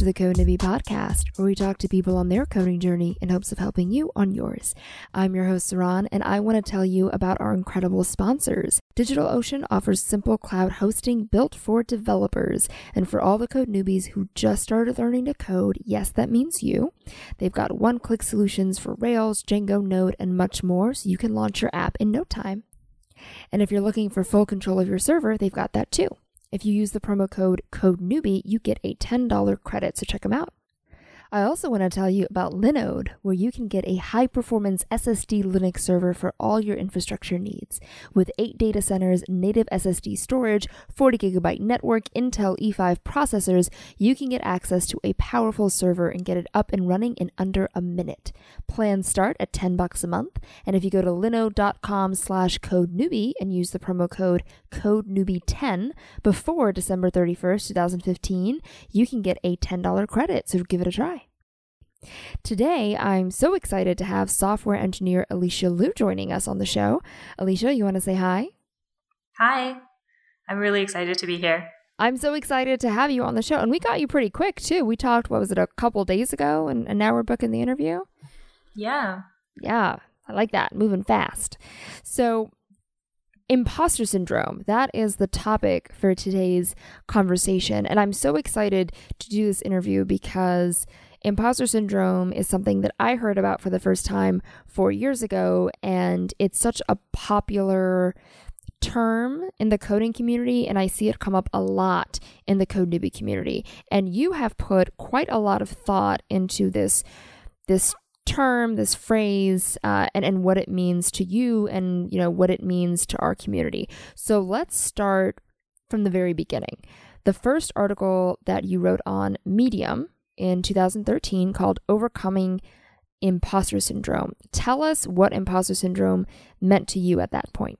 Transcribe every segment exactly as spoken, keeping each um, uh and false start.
to the Code Newbie podcast, where we talk to people on their coding journey in hopes of helping you on yours. I'm your host, Saran, and I want to tell you about our incredible sponsors. DigitalOcean offers simple cloud hosting built for developers, and for all the code newbies who just started learning to code, yes, that means you. They've got one-click solutions for Rails, Django, Node, and much more, so you can launch your app in no time. And if you're looking for full control of your server, they've got that too. If you use the promo code CODENEWBIE, you get a ten dollars credit, so check them out. I also want to tell you about Linode, where you can get a high-performance S S D Linux server for all your infrastructure needs. With eight data centers, native S S D storage, forty gigabyte network, Intel E five processors, you can get access to a powerful server and get it up and running in under a minute. Plans start at ten bucks a month, and if you go to linode.com slash codenewbie and use the promo code codenewbie ten before December thirty-first, twenty fifteen, you can get a ten dollars credit, so give it a try. Today, I'm so excited to have software engineer Alicia Liu joining us on the show. Alicia, you want to say hi? Hi. I'm really excited to be here. I'm so excited to have you on the show. And we got you pretty quick, too. We talked, what was it, a couple days ago? And, and now we're booking the interview? Yeah. Yeah, I like that. Moving fast. So, imposter syndrome, that is the topic for today's conversation. And I'm so excited to do this interview because imposter syndrome is something that I heard about for the first time four years ago, and it's such a popular term in the coding community, and I see it come up a lot in the Code Newbie community. And you have put quite a lot of thought into this, this term, this phrase, uh, and, and what it means to you and, you know, what it means to our community. So let's start from the very beginning. The first article that you wrote on Medium in two thousand thirteen called Overcoming Imposter Syndrome. Tell us what imposter syndrome meant to you at that point.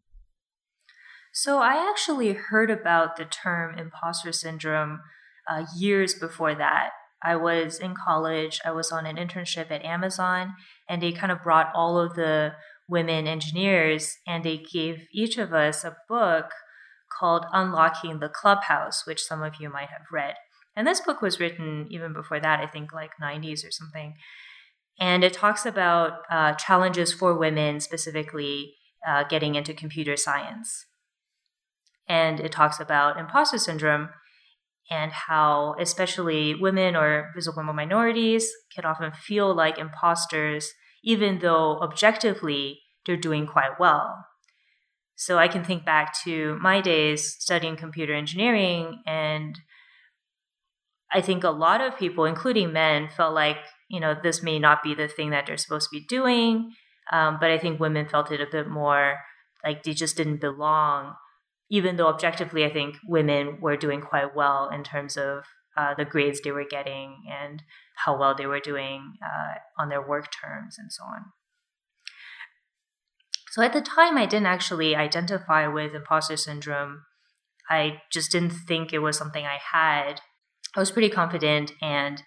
So I actually heard about the term imposter syndrome uh, years before that. I was in college, I was on an internship at Amazon, and they kind of brought all of the women engineers and they gave each of us a book called Unlocking the Clubhouse, which some of you might have read. And this book was written even before that, I think like nineties or something. And it talks about uh, challenges for women, specifically uh, getting into computer science. And it talks about imposter syndrome and how especially women or visible minorities can often feel like imposters, even though objectively they're doing quite well. So I can think back to my days studying computer engineering, and I think a lot of people, including men, felt like, you know, this may not be the thing that they're supposed to be doing. Um, but I think women felt it a bit more like they just didn't belong, even though objectively, I think women were doing quite well in terms of uh, the grades they were getting and how well they were doing uh, on their work terms and so on. So at the time, I didn't actually identify with imposter syndrome. I just didn't think it was something I had. I was pretty confident and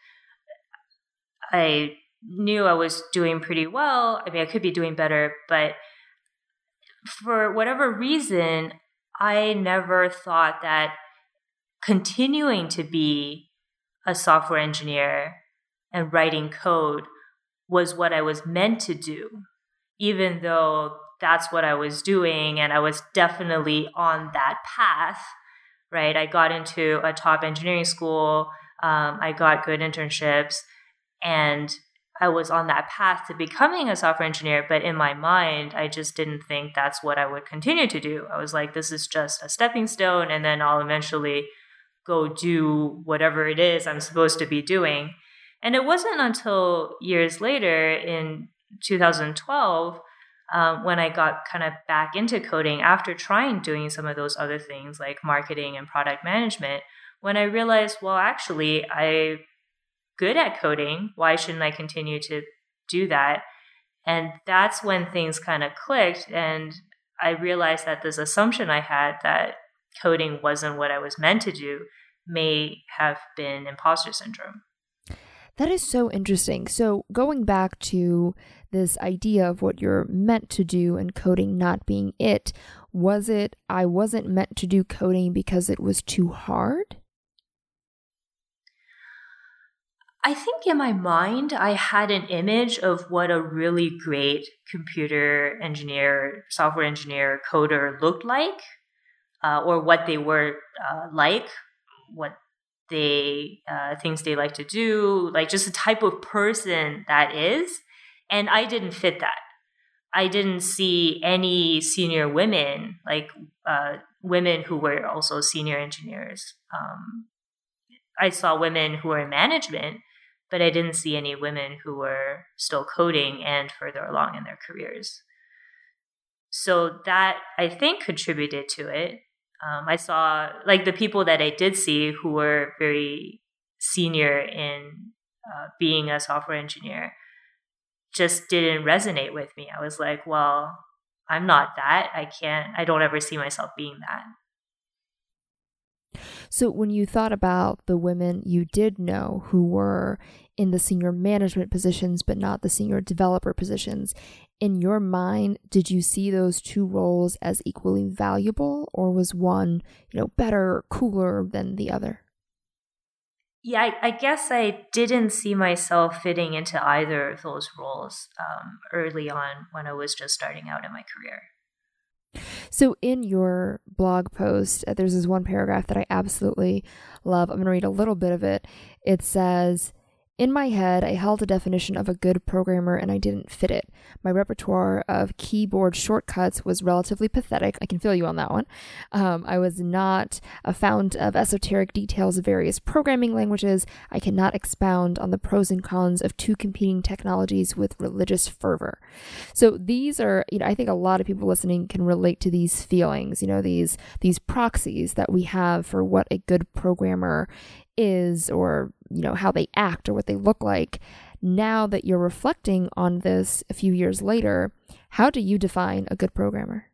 I knew I was doing pretty well. I mean, I could be doing better, but for whatever reason, I never thought that continuing to be a software engineer and writing code was what I was meant to do, even though that's what I was doing and I was definitely on that path. Right, I got into a top engineering school, um, I got good internships, and I was on that path to becoming a software engineer, but in my mind, I just didn't think that's what I would continue to do. I was like, this is just a stepping stone, and then I'll eventually go do whatever it is I'm supposed to be doing. And it wasn't until years later in two thousand twelve Um, when I got kind of back into coding after trying doing some of those other things like marketing and product management, when I realized, well, actually, I'm good at coding. Why shouldn't I continue to do that? And that's when things kind of clicked. And I realized that this assumption I had that coding wasn't what I was meant to do may have been imposter syndrome. That is so interesting. So going back to this idea of what you're meant to do and coding not being it, was it I wasn't meant to do coding because it was too hard? I think in my mind, I had an image of what a really great computer engineer, software engineer, coder looked like, uh, or what they were uh, like, what they uh, things they like to do, like just the type of person that is. And I didn't fit that. I didn't see any senior women, like uh, women who were also senior engineers. Um, I saw women who were in management, but I didn't see any women who were still coding and further along in their careers. So that, I think, contributed to it. Um, I saw, like, the people that I did see who were very senior in uh, being a software engineer just didn't resonate with me. I was like, well, I'm not that. I can't, I don't ever see myself being that. So when you thought about the women you did know who were in the senior management positions, but not the senior developer positions, in your mind, did you see those two roles as equally valuable, or was one, you know, better, cooler than the other? Yeah, I, I guess I didn't see myself fitting into either of those roles um, early on when I was just starting out in my career. So in your blog post, there's this one paragraph that I absolutely love. I'm going to read a little bit of it. It says, "In my head, I held a definition of a good programmer and I didn't fit it. My repertoire of keyboard shortcuts was relatively pathetic." I can feel you on that one. Um, I was not a fount of esoteric details of various programming languages. I cannot expound on the pros and cons of two competing technologies with religious fervor. So these are, you know, I think a lot of people listening can relate to these feelings, you know, these, these proxies that we have for what a good programmer is, or, you know, how they act or what they look like. Now that you're reflecting on this a few years later, how do you define a good programmer?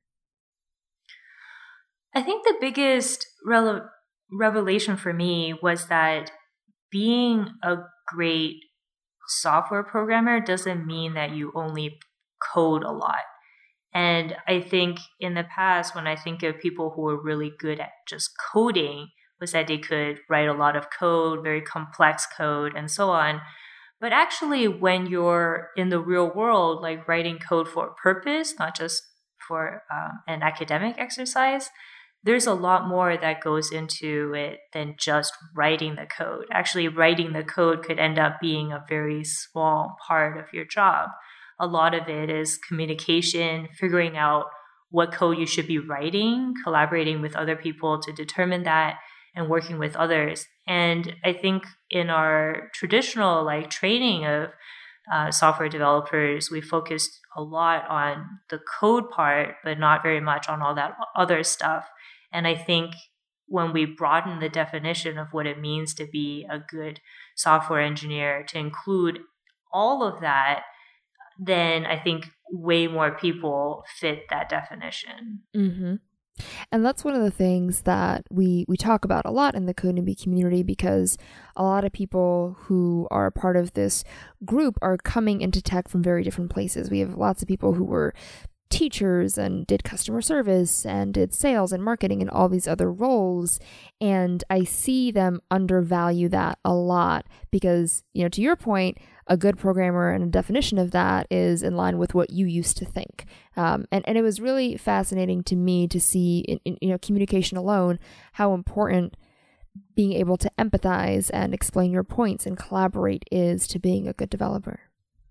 I think the biggest rele- revelation for me was that being a great software programmer doesn't mean that you only code a lot. And I think in the past, when I think of people who are really good at just coding, was that they could write a lot of code, very complex code, and so on. But actually, when you're in the real world, like writing code for a purpose, not just for um, an academic exercise, there's a lot more that goes into it than just writing the code. Actually, writing the code could end up being a very small part of your job. A lot of it is communication, figuring out what code you should be writing, collaborating with other people to determine that, and working with others. And I think in our traditional like training of uh, software developers, we focused a lot on the code part, but not very much on all that other stuff. And I think when we broaden the definition of what it means to be a good software engineer to include all of that, then I think way more people fit that definition. Mm-hmm. And that's one of the things that we, we talk about a lot in the Codemia community, because a lot of people who are a part of this group are coming into tech from very different places. We have lots of people who were teachers and did customer service and did sales and marketing and all these other roles. And I see them undervalue that a lot because, you know, to your point, a good programmer and a definition of that is in line with what you used to think. Um, and, and it was really fascinating to me to see in, in, you know, communication alone, how important being able to empathize and explain your points and collaborate is to being a good developer.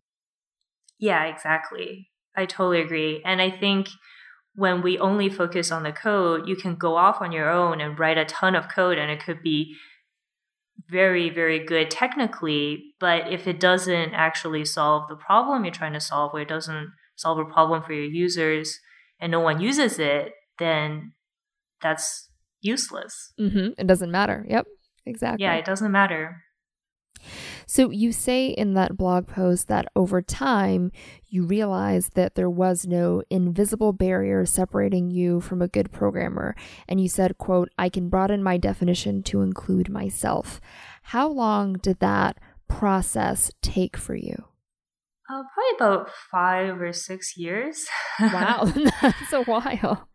Yeah, exactly. I totally agree. And I think when we only focus on the code, you can go off on your own and write a ton of code, and it could be very, very good technically. But if it doesn't actually solve the problem you're trying to solve, or it doesn't solve a problem for your users and no one uses it, then that's useless. Mm-hmm. It doesn't matter. Yep, exactly. Yeah, it doesn't matter. So you say in that blog post that over time, you realized that there was no invisible barrier separating you from a good programmer. And you said, quote, "I can broaden my definition to include myself." How long did that process take for you? Uh, probably about five or six years. Wow, that's a while.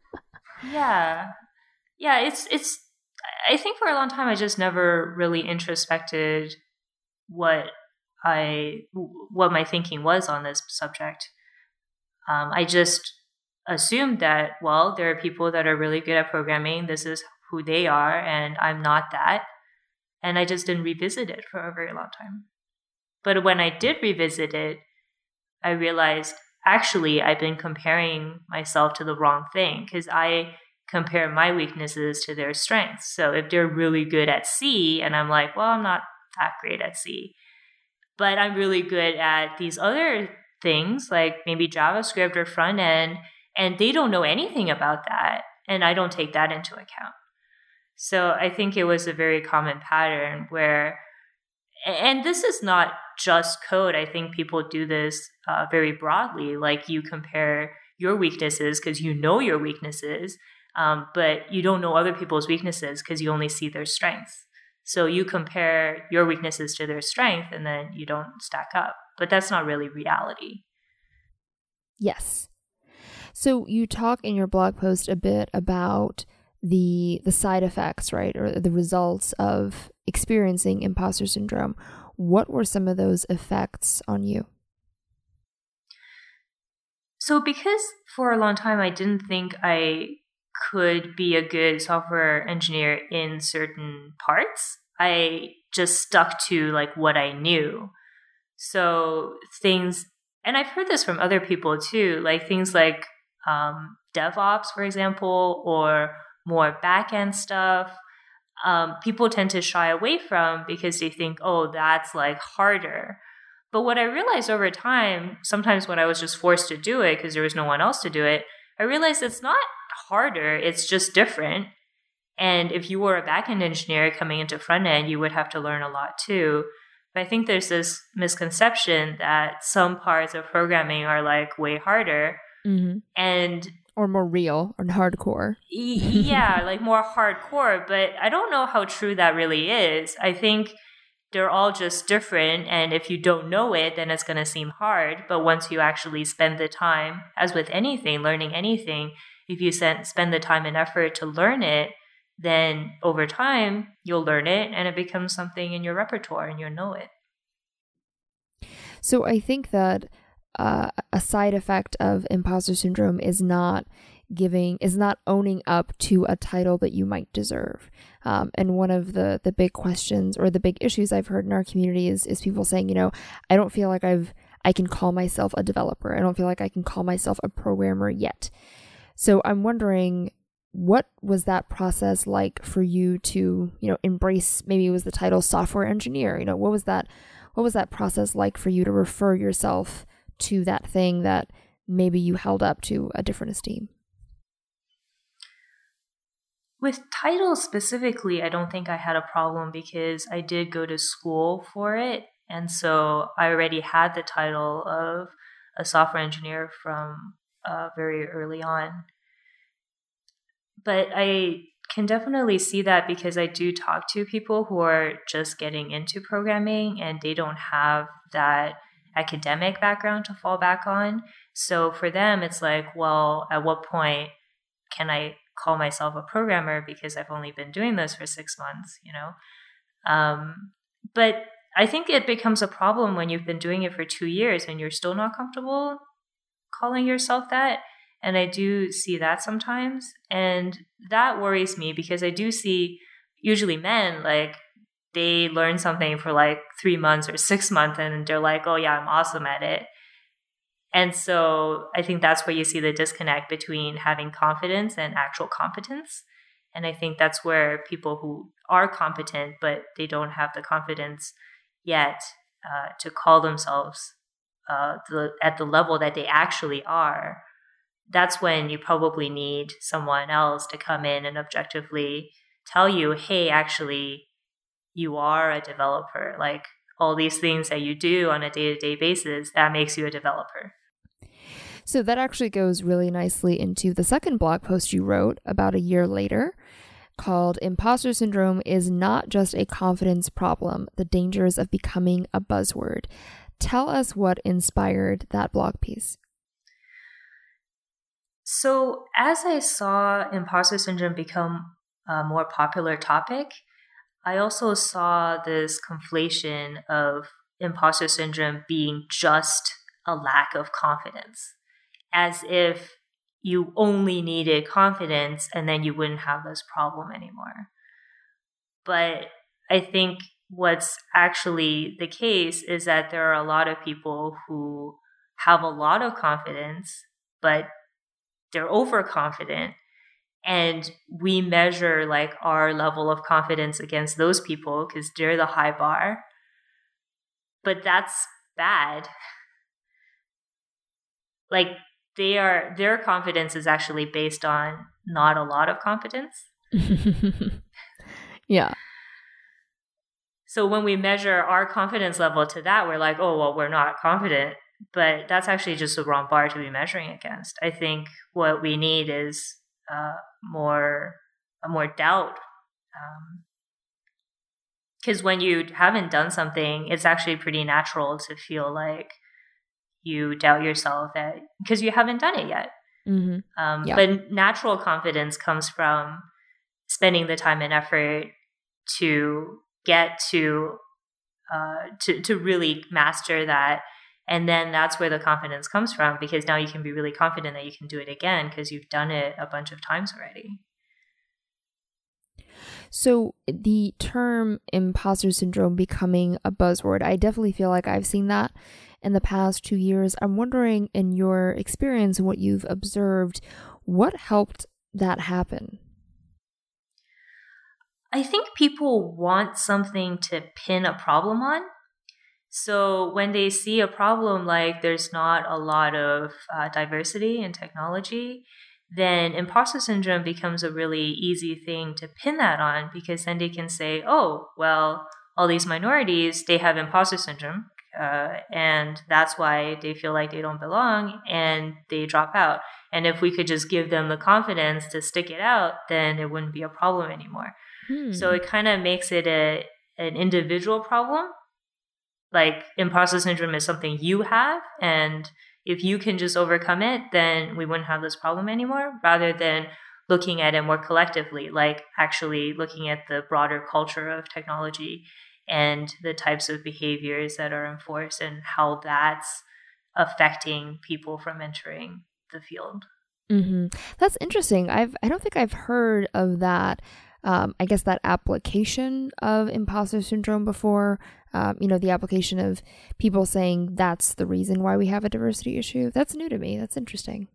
Yeah. Yeah, it's, it's, I think for a long time, I just never really introspected what I what my thinking was on this subject. Um, I just assumed that, well, there are people that are really good at programming. This is who they are, and I'm not that. And I just didn't revisit it for a very long time. But when I did revisit it, I realized, actually, I've been comparing myself to the wrong thing, because I compare my weaknesses to their strengths. So if they're really good at C, and I'm like, well, I'm not that great at C, but I'm really good at these other things, like maybe JavaScript or front end, and they don't know anything about that, and I don't take that into account. So I think it was a very common pattern where, and this is not just code. I think people do this uh, very broadly. Like, you compare your weaknesses because you know your weaknesses, um, but you don't know other people's weaknesses because you only see their strengths. So you compare your weaknesses to their strength, and then you don't stack up. But that's not really reality. Yes. So you talk in your blog post a bit about the the side effects, right, or the results of experiencing imposter syndrome. What were some of those effects on you? So because for a long time I didn't think I could be a good software engineer in certain parts, I just stuck to like what I knew. So things, and I've heard this from other people too, like things like um, DevOps, for example, or more back-end stuff, um, people tend to shy away from because they think, oh, that's like harder. But what I realized over time, sometimes when I was just forced to do it because there was no one else to do it, I realized it's not harder, it's just different. And if you were a back-end engineer coming into front-end, you would have to learn a lot too. But I think there's this misconception that some parts of programming are like way harder. Mm-hmm. And or more real or hardcore. Yeah, like more hardcore. But I don't know how true that really is. I think they're all just different. And if you don't know it, then it's going to seem hard. But once you actually spend the time, as with anything, learning anything, if you spend the time and effort to learn it, then over time, you'll learn it and it becomes something in your repertoire and you'll know it. So I think that Uh, a side effect of imposter syndrome is not giving, is not owning up to a title that you might deserve. Um, and one of the the big questions or the big issues I've heard in our community is is people saying, you know, I don't feel like I've I can call myself a developer. I don't feel like I can call myself a programmer yet. So I'm wondering, what was that process like for you to, you know, embrace? Maybe it was the title software engineer. You know, what was that? What was that process like for you to refer yourself to that thing that maybe you held up to a different esteem? With titles specifically, I don't think I had a problem because I did go to school for it. And so I already had the title of a software engineer from uh, very early on. But I can definitely see that because I do talk to people who are just getting into programming and they don't have that academic background to fall back on. So for them, it's like, well, at what point can I call myself a programmer because I've only been doing this for six months, you know? Um, but I think it becomes a problem when you've been doing it for two years and you're still not comfortable calling yourself that. And I do see that sometimes. And that worries me because I do see usually men, like, they learn something for like three months or six months and they're like, oh yeah, I'm awesome at it. And so I think that's where you see the disconnect between having confidence and actual competence. And I think that's where people who are competent, but they don't have the confidence yet uh, to call themselves uh, the, at the level that they actually are, that's when you probably need someone else to come in and objectively tell you, hey, actually, you are a developer. Like all these things that you do on a day-to-day basis, that makes you a developer. So that actually goes really nicely into the second blog post you wrote about a year later, called Imposter Syndrome is Not Just a Confidence Problem, The Dangers of Becoming a Buzzword. Tell us what inspired that blog piece. So as I saw imposter syndrome become a more popular topic, I also saw this conflation of imposter syndrome being just a lack of confidence, as if you only needed confidence and then you wouldn't have this problem anymore. But I think what's actually the case is that there are a lot of people who have a lot of confidence, but they're overconfident. And we measure like our level of confidence against those people because they're the high bar. But that's bad. Like they are, their confidence is actually based on not a lot of confidence. Yeah. So when we measure our confidence level to that, we're like, oh, well, we're not confident. But that's actually just the wrong bar to be measuring against. I think what we need is uh, more, uh, more doubt. Because um, when you haven't done something, it's actually pretty natural to feel like you doubt yourself because you haven't done it yet. Mm-hmm. Um, yeah. But natural confidence comes from spending the time and effort to get to uh, to to really master that. And then that's where the confidence comes from, because now you can be really confident that you can do it again because you've done it a bunch of times already. So the term imposter syndrome becoming a buzzword, I definitely feel like I've seen that in the past two years. I'm wondering, in your experience and what you've observed, what helped that happen? I think people want something to pin a problem on. So when they see a problem like there's not a lot of uh, diversity in technology, then imposter syndrome becomes a really easy thing to pin that on, because then they can say, oh, well, all these minorities, they have imposter syndrome, uh, and that's why they feel like they don't belong and they drop out. And if we could just give them the confidence to stick it out, then it wouldn't be a problem anymore. Hmm. So it kind of makes it a an individual problem. Like imposter syndrome is something you have, and if you can just overcome it, then we wouldn't have this problem anymore, rather than looking at it more collectively, like actually looking at the broader culture of technology and the types of behaviors that are enforced and how that's affecting people from entering the field. Mm-hmm. That's interesting. I've I don't think I've heard of that. Um, I guess that application of imposter syndrome before. Um, you know, the application of people saying that's the reason why we have a diversity issue. That's new to me. That's interesting.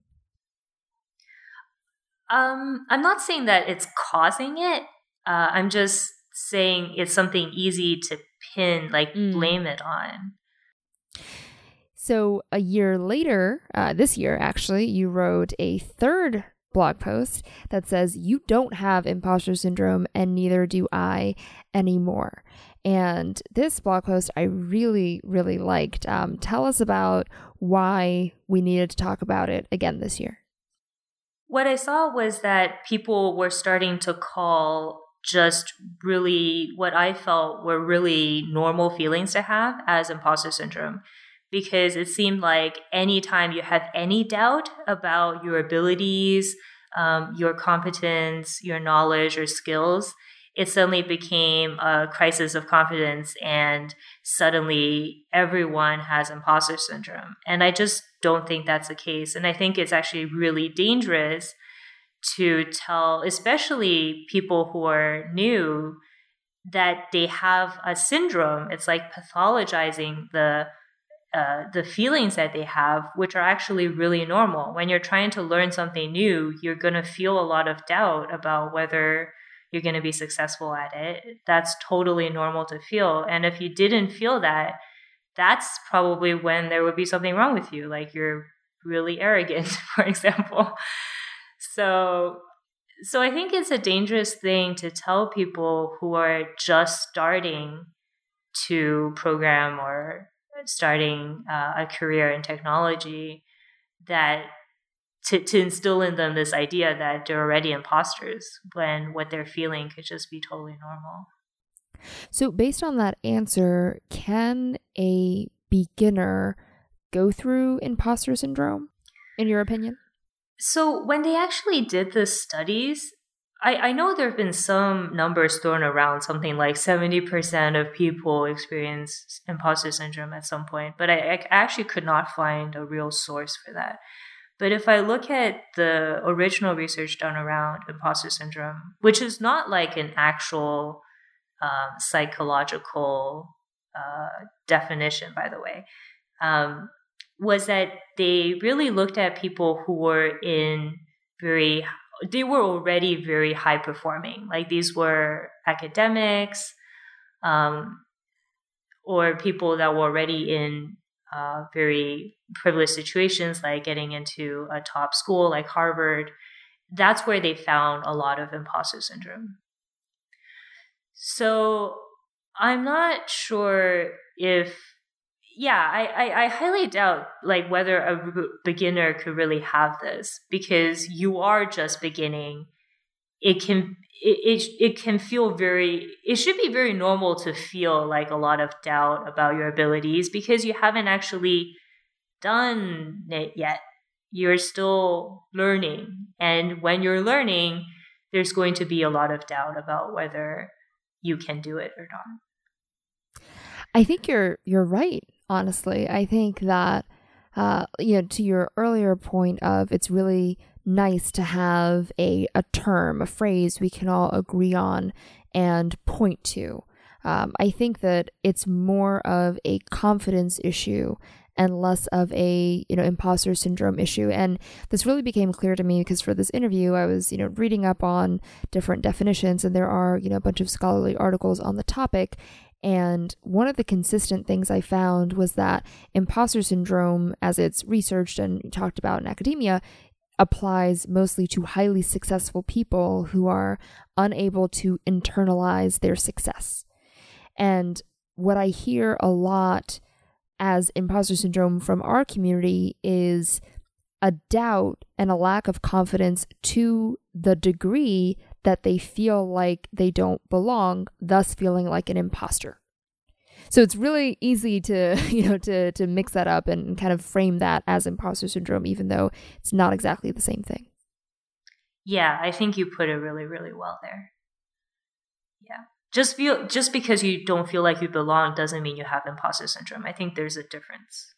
Um, I'm not saying that it's causing it. Uh, I'm just saying it's something easy to pin, like mm. blame it on. So a year later, uh, this year actually, you wrote a third blog post that says you don't have imposter syndrome and neither do I anymore. And this blog post I really, really liked. Um, tell us about why we needed to talk about it again this year. What I saw was that people were starting to call just really what I felt were really normal feelings to have as imposter syndrome, because it seemed like anytime you have any doubt about your abilities, um, your competence, your knowledge or skills, it suddenly became a crisis of confidence, and suddenly everyone has imposter syndrome. And I just don't think that's the case. And I think it's actually really dangerous to tell, especially people who are new, that they have a syndrome. It's like pathologizing the uh, the feelings that they have, which are actually really normal. When you're trying to learn something new, you're going to feel a lot of doubt about whether you're going to be successful at it. That's totally normal to feel. And if you didn't feel that, that's probably when there would be something wrong with you, like you're really arrogant, for example. So, so I think it's a dangerous thing to tell people who are just starting to program or starting uh, a career in technology, that To, to instill in them this idea that they're already imposters when what they're feeling could just be totally normal. So based on that answer, can a beginner go through imposter syndrome, in your opinion? So when they actually did the studies, I, I know there have been some numbers thrown around, something like seventy percent of people experience imposter syndrome at some point, but I, I actually could not find a real source for that. But if I look at the original research done around imposter syndrome, which is not like an actual um, psychological uh, definition, by the way, um, was that they really looked at people who were in very they were already very high performing. Like these were academics um, or people that were already in uh, very privileged situations, like getting into a top school like Harvard. That's where they found a lot of imposter syndrome. So I'm not sure if Yeah, I, I, I highly doubt like whether a beginner could really have this, because you are just beginning. It can it, it it can feel very it should be very normal to feel like a lot of doubt about your abilities because you haven't actually done it yet. You're still learning, and when you're learning, there's going to be a lot of doubt about whether you can do it or not. I think you're you're right. Honestly, I think that, uh, you know, to your earlier point of it's really nice to have a, a term, a phrase we can all agree on and point to. Um, I think that it's more of a confidence issue and less of a, you know, imposter syndrome issue. And this really became clear to me because for this interview, I was, you know, reading up on different definitions, and there are, you know, a bunch of scholarly articles on the topic. And one of the consistent things I found was that imposter syndrome, as it's researched and talked about in academia, applies mostly to highly successful people who are unable to internalize their success. And what I hear a lot as imposter syndrome from our community is a doubt and a lack of confidence to the degree that they feel like they don't belong, thus feeling like an imposter. So it's really easy to, you know, to to mix that up and kind of frame that as imposter syndrome, even though it's not exactly the same thing. Yeah, I think you put it really, really well there. Yeah. Just feel just because you don't feel like you belong doesn't mean you have imposter syndrome. I think there's a difference.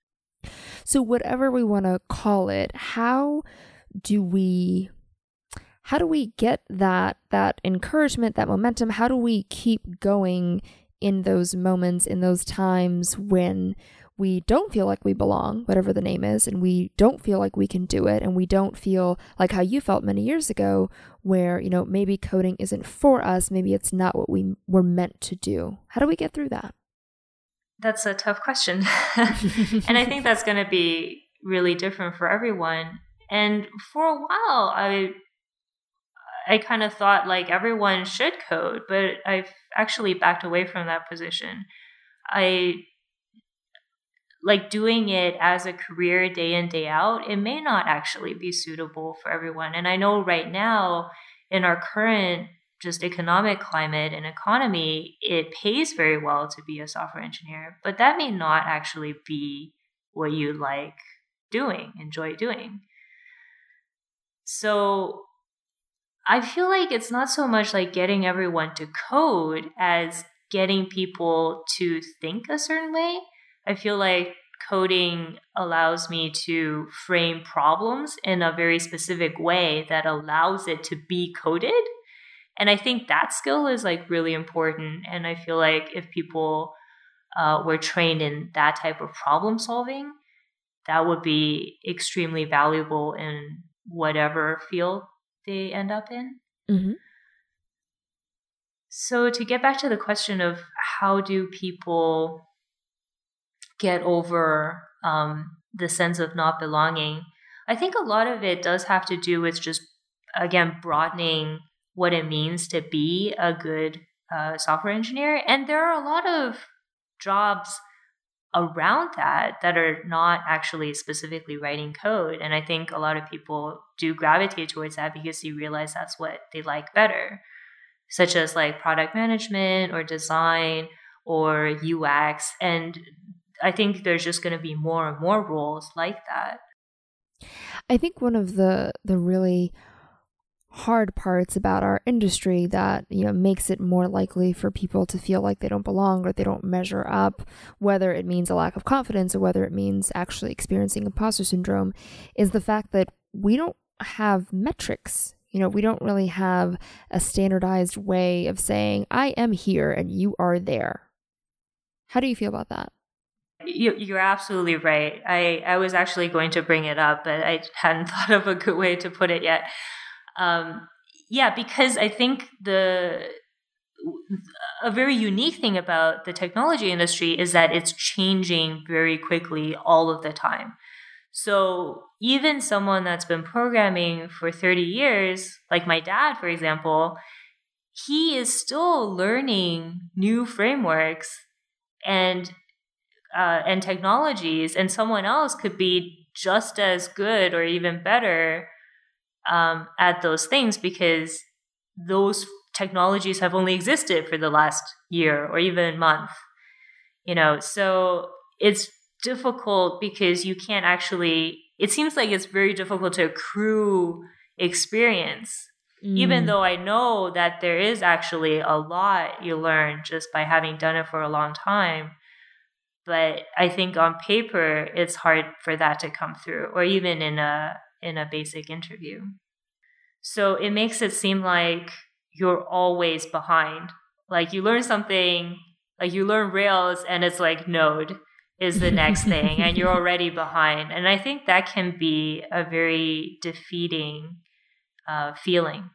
So whatever we want to call it, how do we how do we get that that encouragement, that momentum? How do we keep going in those moments, in those times when we don't feel like we belong, whatever the name is, and we don't feel like we can do it, and we don't feel like how you felt many years ago, where, you know, maybe coding isn't for us, maybe it's not what we were meant to do. How do we get through that? That's a tough question. And I think that's going to be really different for everyone. And for a while, I I kind of thought like everyone should code, but I've actually backed away from that position. I like doing it as a career day in, day out. It may not actually be suitable for everyone. And I know right now in our current just economic climate and economy, it pays very well to be a software engineer, but that may not actually be what you like doing, enjoy doing. So I feel like it's not so much like getting everyone to code as getting people to think a certain way. I feel like coding allows me to frame problems in a very specific way that allows it to be coded. And I think that skill is like really important. And I feel like if people uh, were trained in that type of problem solving, that would be extremely valuable in whatever field they end up in. Mm-hmm. So to get back to the question of how do people get over um, the sense of not belonging, I think a lot of it does have to do with just, again, broadening what it means to be a good uh, software engineer. And there are a lot of jobs around that that are not actually specifically writing code. And I think a lot of people do gravitate towards that because they realize that's what they like better, such as like product management or design or U X. And I think there's just going to be more and more roles like that. I think one of the the really hard parts about our industry that, you know, makes it more likely for people to feel like they don't belong or they don't measure up, whether it means a lack of confidence or whether it means actually experiencing imposter syndrome, is the fact that we don't have metrics. You know, we don't really have a standardized way of saying, I am here and you are there. How do you feel about that? You, you're absolutely right. I, I was actually going to bring it up, but I hadn't thought of a good way to put it yet. Um, yeah, because I think the a very unique thing about the technology industry is that it's changing very quickly all of the time. So even someone that's been programming for thirty years, like my dad, for example, he is still learning new frameworks and uh, and technologies, and someone else could be just as good or even better Um, at those things because those technologies have only existed for the last year or even month, you know, so it's difficult because you can't actually, it seems like it's very difficult to accrue experience, mm. even though I know that there is actually a lot you learn just by having done it for a long time. But I think on paper, it's hard for that to come through, or even in a in a basic interview. So it makes it seem like you're always behind. Like you learn something, like you learn Rails and it's like Node is the next thing and you're already behind. And I think that can be a very defeating uh, feeling.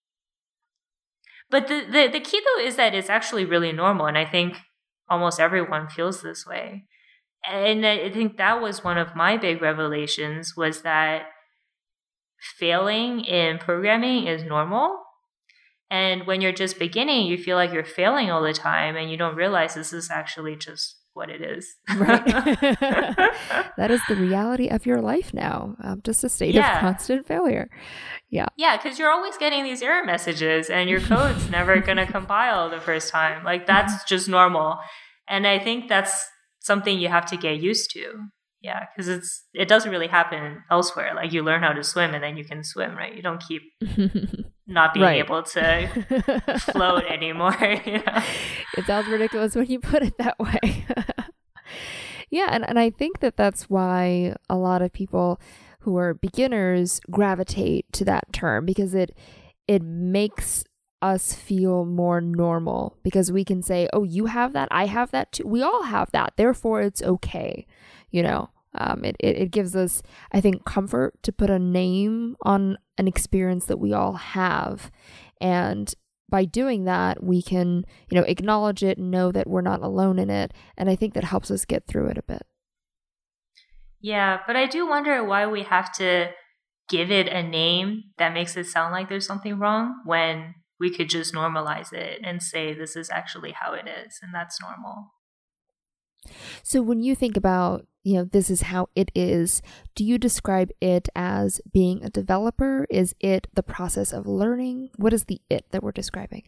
But the, the, the key though is that it's actually really normal. And I think almost everyone feels this way. And I think that was one of my big revelations, was that failing in programming is normal. And when you're just beginning, you feel like you're failing all the time and you don't realize this is actually just what it is. Right. That is the reality of your life now. Um, just a state yeah. of constant failure. Yeah. Yeah, because you're always getting these error messages and your code's never going to compile the first time. Like that's just normal. And I think that's something you have to get used to. Yeah, because it's it doesn't really happen elsewhere. Like you learn how to swim and then you can swim, right? You don't keep not being right. able to float anymore. You know? It sounds ridiculous when you put it that way. Yeah, and, and I think that that's why a lot of people who are beginners gravitate to that term, because it it makes us feel more normal, because we can say, oh, you have that, I have that too. We all have that. Therefore, it's okay. You know, um, it, it, it gives us, I think, comfort to put a name on an experience that we all have. And by doing that, we can, you know, acknowledge it and know that we're not alone in it. And I think that helps us get through it a bit. Yeah, but I do wonder why we have to give it a name that makes it sound like there's something wrong when we could just normalize it and say this is actually how it is, and that's normal. So when you think about, you know, this is how it is, do you describe it as being a developer? Is it the process of learning? What is the it that we're describing?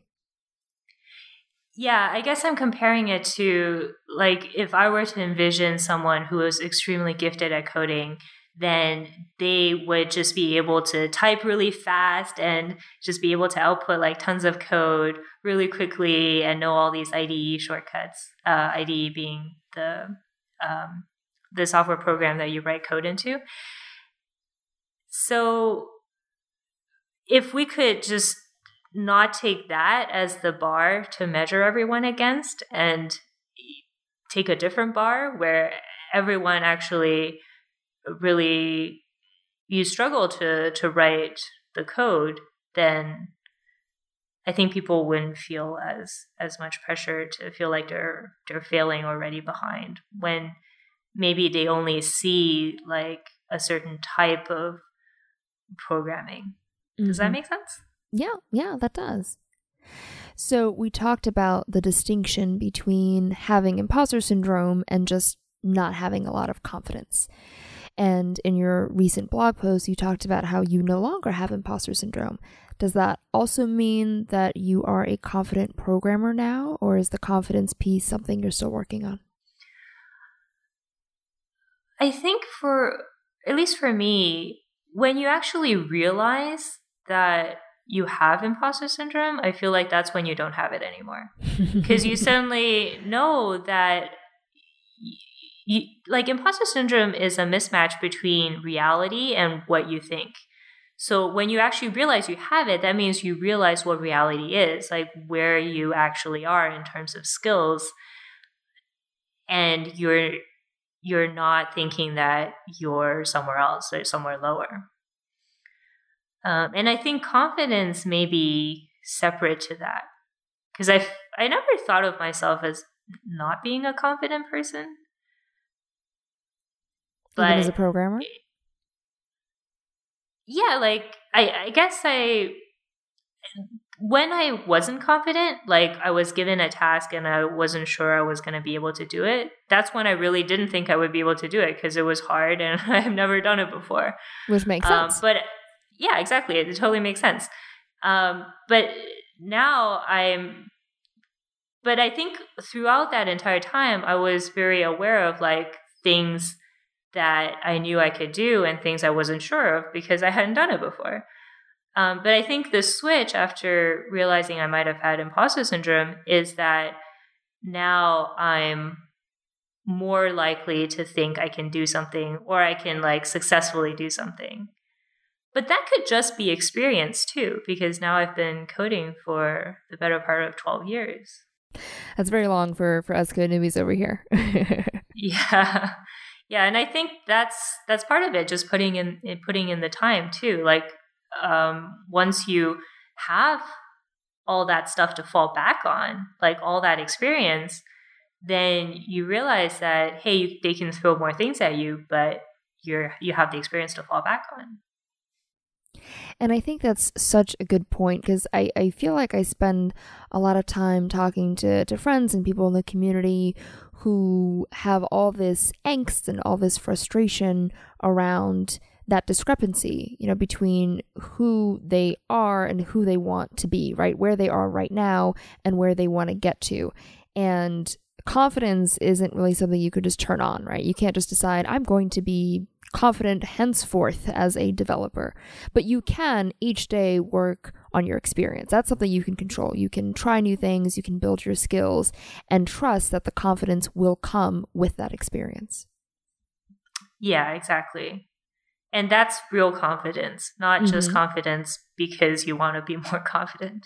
Yeah, I guess I'm comparing it to, like, if I were to envision someone who is extremely gifted at coding, then they would just be able to type really fast and just be able to output like tons of code really quickly and know all these I D E shortcuts. Uh, I D E being the um, the software program that you write code into. So if we could just not take that as the bar to measure everyone against and take a different bar where everyone actually really you struggle to to write the code, then I think people wouldn't feel as as much pressure to feel like they're they're failing already behind, when maybe they only see like a certain type of programming. Does mm-hmm. that make sense? Yeah, yeah, that does. So we talked about the distinction between having imposter syndrome and just not having a lot of confidence. And in your recent blog post, you talked about how you no longer have imposter syndrome. Does that also mean that you are a confident programmer now, or is the confidence piece something you're still working on? I think for, at least for me, when you actually realize that you have imposter syndrome, I feel like that's when you don't have it anymore. Because you suddenly know that, you, like, imposter syndrome is a mismatch between reality and what you think. So when you actually realize you have it, that means you realize what reality is, like where you actually are in terms of skills. And you're you're not thinking that you're somewhere else or somewhere lower. Um, and I think confidence may be separate to that, because I I never thought of myself as not being a confident person. Even as a programmer? Yeah, like I, I guess I when I wasn't confident, like I was given a task and I wasn't sure I was going to be able to do it, that's when I really didn't think I would be able to do it because it was hard and I've never done it before. Which makes um, sense. But yeah, exactly. It, it totally makes sense. Um, but now I'm, but I think throughout that entire time, I was very aware of like things that I knew I could do and things I wasn't sure of because I hadn't done it before. Um, but I think the switch after realizing I might have had imposter syndrome is that now I'm more likely to think I can do something or I can like successfully do something. But that could just be experience too, because now I've been coding for the better part of twelve years. That's very long for, for us code newbies over here. Yeah. Yeah. And I think that's, that's part of it. Just putting in, putting in the time too. Like, um, once you have all that stuff to fall back on, like all that experience, then you realize that, hey, they can throw more things at you, but you're, you have the experience to fall back on. And I think that's such a good point because I, I feel like I spend a lot of time talking to, to friends and people in the community who have all this angst and all this frustration around that discrepancy, you know, between who they are and who they want to be, right? Where they are right now and where they want to get to. And confidence isn't really something you could just turn on, right? You can't just decide, I'm going to be confident henceforth as a developer. But you can each day work on your experience. That's something you can control. You can try new things, you can build your skills, and trust that the confidence will come with that experience. Yeah, exactly. And that's real confidence, not mm-hmm. just confidence because you want to be more confident.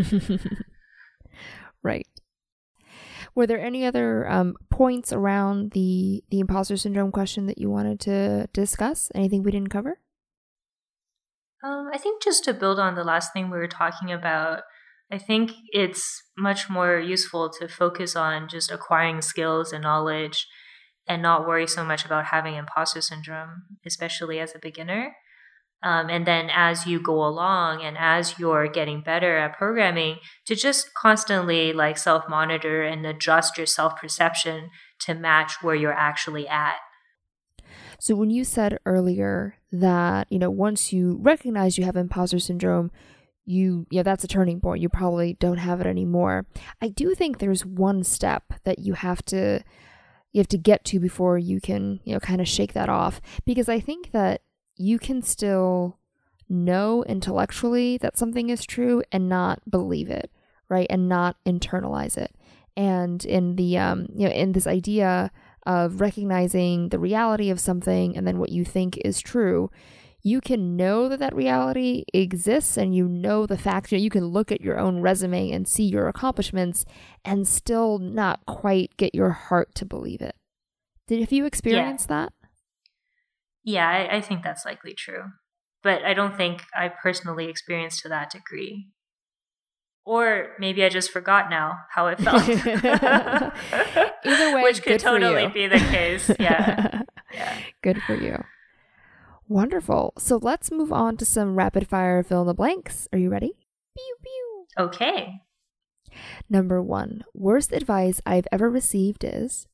Right. Were there any other um, points around the, the imposter syndrome question that you wanted to discuss? Anything we didn't cover? Um, I think just to build on the last thing we were talking about, I think it's much more useful to focus on just acquiring skills and knowledge and not worry so much about having imposter syndrome, especially as a beginner. Um, and then as you go along and as you're getting better at programming, to just constantly like self-monitor and adjust your self-perception to match where you're actually at. So when you said earlier that, you know, once you recognize you have imposter syndrome, you, yeah, that's a turning point. You probably don't have it anymore. I do think there's one step that you have to, you have to get to before you can, you know, kind of shake that off. Because I think that you can still know intellectually that something is true and not believe it, right? And not internalize it. And in the, um, you know, in this idea of recognizing the reality of something and then what you think is true, you can know that that reality exists and you know the fact, you know, you can look at your own resume and see your accomplishments and still not quite get your heart to believe it. Did have you experienced yeah. that? Yeah, I, I think that's likely true. But I don't think I personally experienced to that degree. Or maybe I just forgot now how it felt. Either way, which could good totally for be the case. Yeah. yeah. Good for you. Wonderful. So let's move on to some rapid fire fill in the blanks. Are you ready? Pew pew. Okay. Number one, worst advice I've ever received is...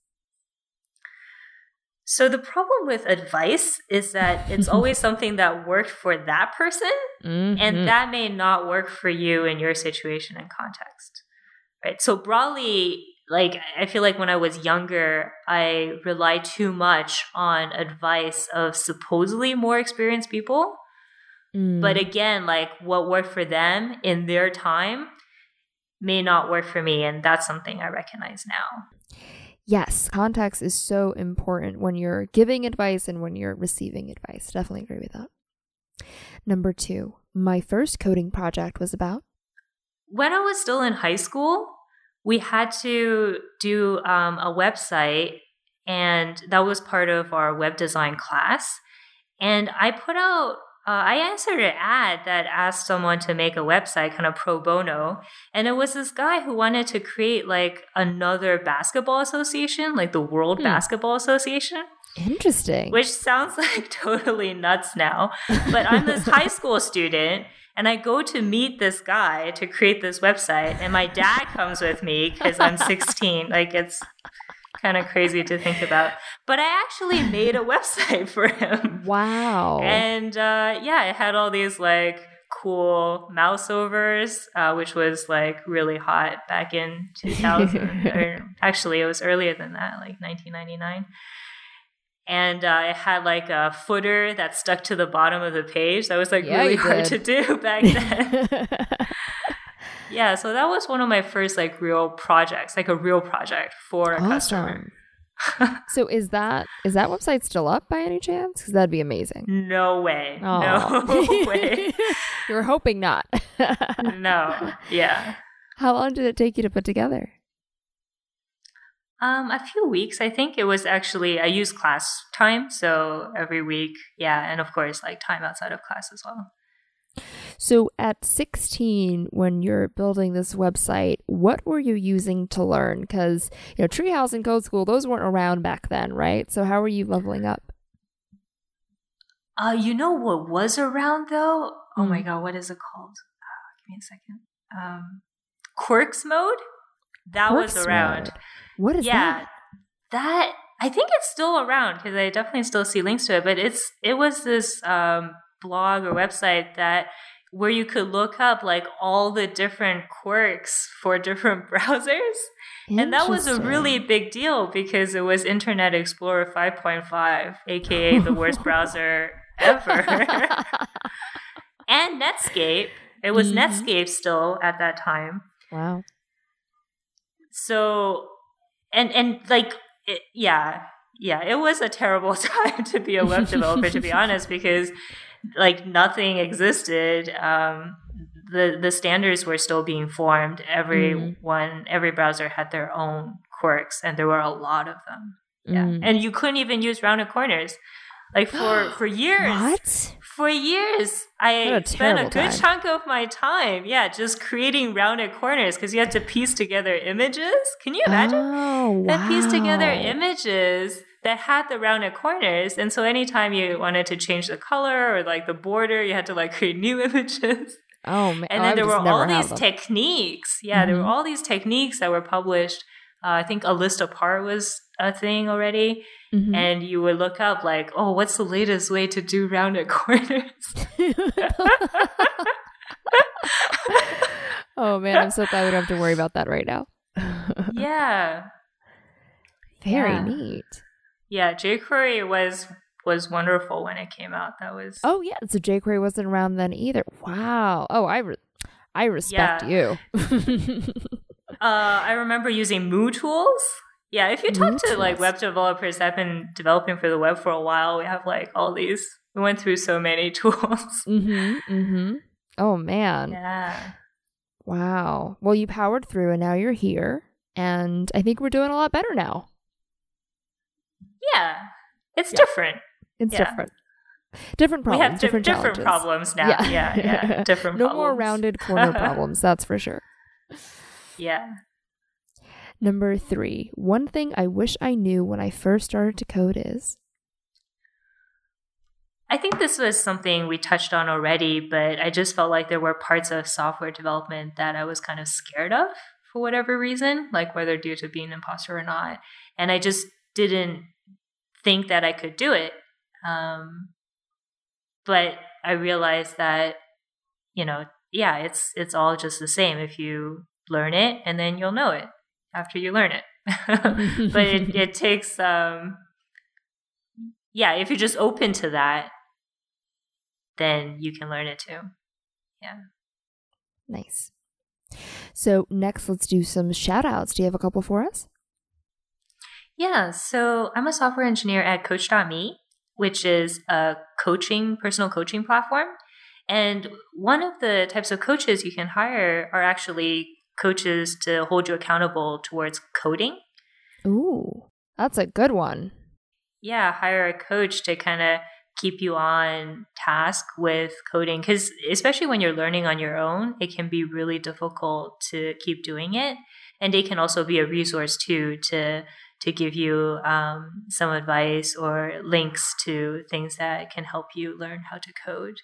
So the problem with advice is that it's always something that worked for that person, mm-hmm. and that may not work for you in your situation and context, right? So broadly, like I feel like when I was younger, I relied too much on advice of supposedly more experienced people. Mm. But again, like what worked for them in their time may not work for me. And that's something I recognize now. Yes, context is so important when you're giving advice and when you're receiving advice. Definitely agree with that. Number two, my first coding project was about? When I was still in high school, we had to do um, a website, and that was part of our web design class. And I put out Uh, I answered an ad that asked someone to make a website kind of pro bono. And it was this guy who wanted to create like another basketball association, like the World hmm. Basketball Association. Interesting. Which sounds like totally nuts now. But I'm this high school student and I go to meet this guy to create this website. And my dad comes with me because I'm sixteen. Like it's kind of crazy to think about. But I actually made a website for him. Wow. And uh, yeah, it had all these like cool mouse overs, uh, which was like really hot back in two thousand. Or actually, it was earlier than that, like nineteen ninety-nine. And uh, it had like a footer that stuck to the bottom of the page. That was like yeah, really hard to do back then. Yeah, so that was one of my first like real projects, like a real project for a awesome. customer. So is that is that website still up by any chance? Because that'd be amazing. No way. Aww. No way. You were hoping not. No. Yeah. How long did it take you to put together? Um, a few weeks. I think it was actually, I used class time. So every week. Yeah. And of course, like time outside of class as well. So at sixteen, when you're building this website, what were you using to learn? Because, you know, Treehouse and Code School, those weren't around back then, right? So how were you leveling up? Uh, you know what was around though? Oh mm. my God, what is it called? Uh, give me a second. Um, Quarks mode? That Quarks was around. Mode. What is yeah, that? That, I think it's still around because I definitely still see links to it, but it's it was this um, blog or website that where you could look up like all the different quirks for different browsers. And that was a really big deal because it was Internet Explorer five point five, aka the worst browser ever. And Netscape. It was mm-hmm. Netscape still at that time. Wow. So, and, and like, it, yeah, yeah, it was a terrible time to be a web developer, to be honest, because like nothing existed. Um, the the standards were still being formed. Everyone, mm. every browser had their own quirks, and there were a lot of them. Yeah, mm. and you couldn't even use rounded corners. Like for for years, what? For years, I spent a good time. chunk of my time, yeah, just creating rounded corners because you had to piece together images. Can you imagine? Oh, wow. That piece together images that had the rounded corners. And so anytime you wanted to change the color or like the border, you had to like create new images. Oh, man. And then oh, there were all these them. techniques. Yeah, mm-hmm. there were all these techniques that were published. Uh, I think a list apart was a thing already. Mm-hmm. And you would look up like, oh, what's the latest way to do rounded corners? Oh, man, I'm so glad we don't have to worry about that right now. Yeah. Very yeah. neat. Yeah, jQuery was was wonderful when it came out. That was oh yeah, so jQuery wasn't around then either. Wow. Oh, I re- I respect yeah. you. uh, I remember using MooTools. Yeah, if you talk Moo to tools. like web developers that have been developing for the web for a while, we have like all these. We went through so many tools. Mm-hmm. Mm-hmm. Oh man. Yeah. Wow. Well, you powered through, and now you're here, and I think we're doing a lot better now. Yeah, it's yeah. different. It's yeah. different. Different problems. We have di- different, different problems now. Yeah, yeah, yeah. Different no problems. more rounded corner problems, that's for sure. Yeah. Number three, one thing I wish I knew when I first started to code is? I think this was something we touched on already, but I just felt like there were parts of software development that I was kind of scared of for whatever reason, like whether due to being an imposter or not. And I just didn't think that I could do it. Um, but I realized that, you know, yeah, it's it's all just the same. If you learn it, and then you'll know it after you learn it. But it, it takes, um, yeah, if you're just open to that, then you can learn it too. Yeah. Nice. So next, let's do some shout outs. Do you have a couple for us? Yeah. So I'm a software engineer at Coach dot me, which is a coaching, personal coaching platform. And one of the types of coaches you can hire are actually coaches to hold you accountable towards coding. Ooh, that's a good one. Yeah, hire a coach to kind of keep you on task with coding, because especially when you're learning on your own, it can be really difficult to keep doing it. And they can also be a resource too to to give you um, some advice or links to things that can help you learn how to code.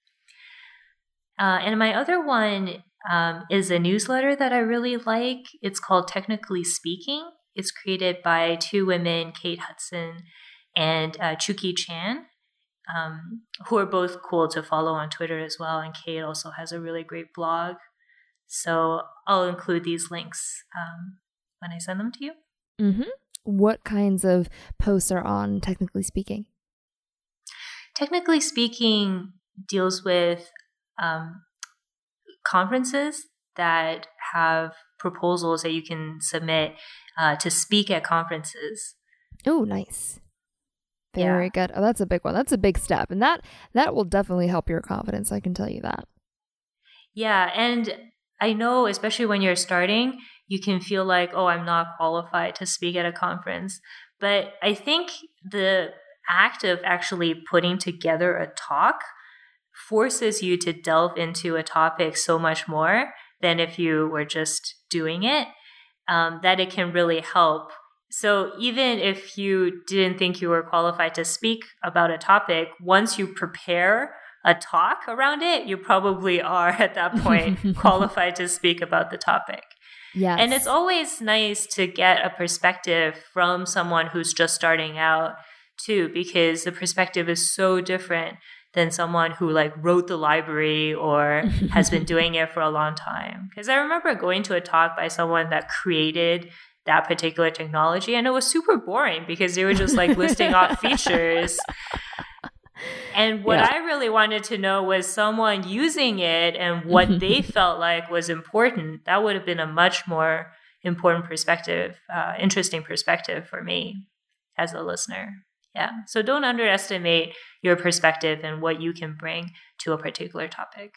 Uh, and my other one um, is a newsletter that I really like. It's called Technically Speaking. It's created by two women, Kate Hudson and uh, Chuki Chan, um, who are both cool to follow on Twitter as well. And Kate also has a really great blog. So I'll include these links um, when I send them to you. Mm-hmm. What kinds of posts are on Technically Speaking? Technically Speaking deals with um, conferences that have proposals that you can submit uh, to speak at conferences. Oh, nice. Very yeah. good. Oh, that's a big one. That's a big step. And that that will definitely help your confidence. I can tell you that. Yeah. And I know, especially when you're starting, you can feel like, oh, I'm not qualified to speak at a conference. But I think the act of actually putting together a talk forces you to delve into a topic so much more than if you were just doing it, um, that it can really help. So even if you didn't think you were qualified to speak about a topic, once you prepare a talk around it, you probably are at that point qualified to speak about the topic. Yes. And it's always nice to get a perspective from someone who's just starting out too, because the perspective is so different than someone who like wrote the library or has been doing it for a long time. Because I remember going to a talk by someone that created that particular technology, and it was super boring because they were just like listing off features. And what yeah. I really wanted to know was someone using it and what they felt like was important. That would have been a much more important perspective, uh, interesting perspective for me as a listener. Yeah. So don't underestimate your perspective and what you can bring to a particular topic.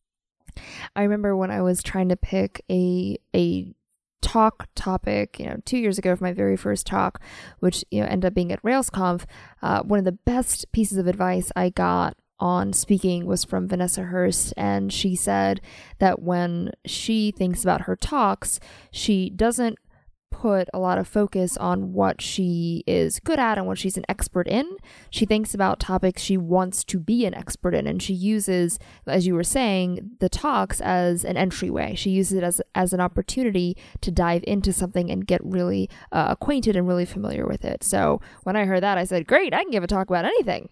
I remember when I was trying to pick a a talk topic, you know, two years ago for my very first talk, which, you know, ended up being at RailsConf, uh, one of the best pieces of advice I got on speaking was from Vanessa Hurst. And she said that when she thinks about her talks, she doesn't put a lot of focus on what she is good at and what she's an expert in. She thinks about topics she wants to be an expert in, and she uses, as you were saying, the talks as an entryway. She uses it as as an opportunity to dive into something and get really uh, acquainted and really familiar with it. So when I heard that, I said, great, I can give a talk about anything.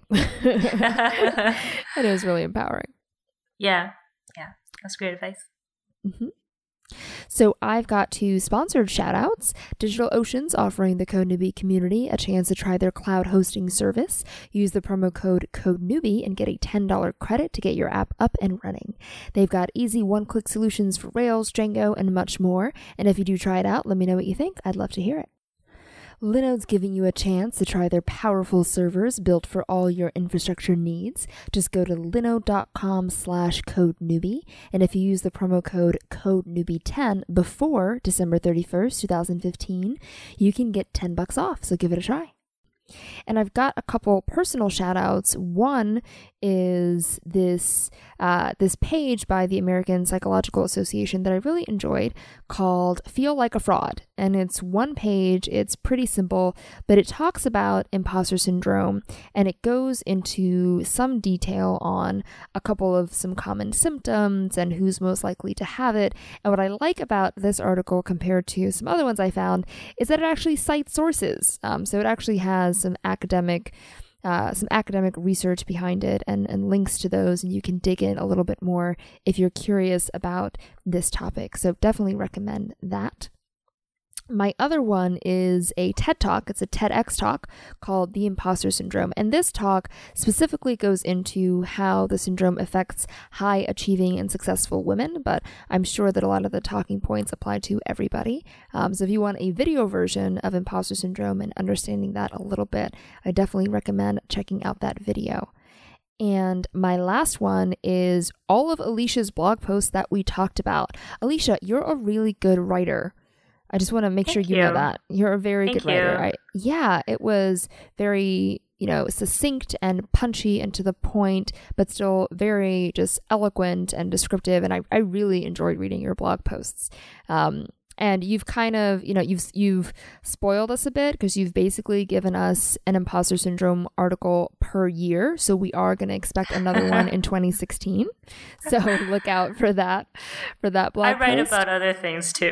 And it was really empowering. Yeah, yeah, that's great advice. Mm-hmm. So I've got two sponsored shout-outs. DigitalOcean's offering the CodeNewbie community a chance to try their cloud hosting service. Use the promo code CodeNewbie and get a ten dollars credit to get your app up and running. They've got easy one-click solutions for Rails, Django, and much more. And if you do try it out, let me know what you think. I'd love to hear it. Linode's giving you a chance to try their powerful servers built for all your infrastructure needs. Just go to linode.com slash codenewbie, and if you use the promo code code newbie ten before December thirty-first, twenty fifteen, you can get ten bucks off, so give it a try. And I've got a couple personal shout outs. One is this uh, this page by the American Psychological Association that I really enjoyed called Feel Like a Fraud. And it's one page, it's pretty simple, but it talks about imposter syndrome, and it goes into some detail on a couple of some common symptoms and who's most likely to have it. And what I like about this article compared to some other ones I found is that it actually cites sources. Um, so it actually has some academic Uh, some academic research behind it and, and links to those, and you can dig in a little bit more if you're curious about this topic. So definitely recommend that. My other one is a TED Talk. It's a TEDx talk called The Imposter Syndrome. And this talk specifically goes into how the syndrome affects high achieving and successful women, but I'm sure that a lot of the talking points apply to everybody. Um, so if you want a video version of imposter syndrome and understanding that a little bit, I definitely recommend checking out that video. And my last one is all of Alicia's blog posts that we talked about. Alicia, you're a really good writer. I just want to make Thank sure you, you know that. You're a very Thank good writer. you. I, yeah, it was very, you know, succinct and punchy and to the point, but still very just eloquent and descriptive. And I, I really enjoyed reading your blog posts. Um, And you've kind of, you know, you've you've spoiled us a bit because you've basically given us an imposter syndrome article per year. So we are going to expect another one in twenty sixteen. So look out for that, for that blog I write post. about other things too.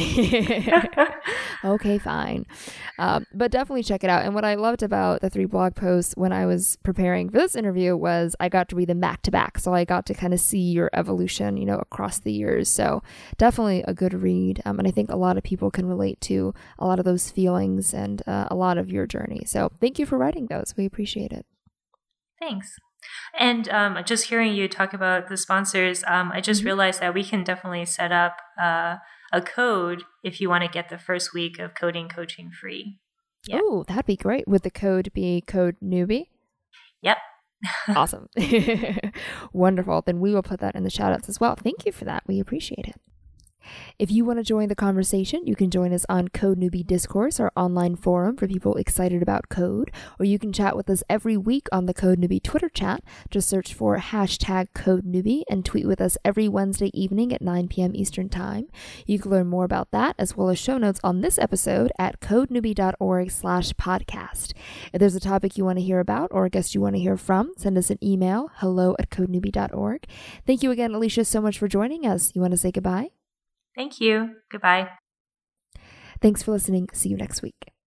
Okay, fine. Um, but definitely check it out. And what I loved about the three blog posts when I was preparing for this interview was I got to read them back to back. So I got to kind of see your evolution, you know, across the years. So definitely a good read. Um, and I think a lot of people can relate to a lot of those feelings and uh, a lot of your journey. So thank you for writing those. We appreciate it. Thanks. And um, just hearing you talk about the sponsors, um, I just mm-hmm. realized that we can definitely set up uh, a code if you want to get the first week of coding coaching free. Yeah. Oh, that'd be great. Would the code be code newbie? Yep. Awesome. Wonderful. Then we will put that in the shout outs as well. Thank you for that. We appreciate it. If you want to join the conversation, you can join us on Code Newbie Discourse, our online forum for people excited about code, or you can chat with us every week on the Code Newbie Twitter chat. Just search for hashtag Code Newbie and tweet with us every Wednesday evening at nine p.m. Eastern Time. You can learn more about that as well as show notes on this episode at codenewbie.org slash podcast. If there's a topic you want to hear about or a guest you want to hear from, send us an email, hello at codenewbie.org. Thank you again, Alicia, so much for joining us. You want to say goodbye? Thank you. Goodbye. Thanks for listening. See you next week.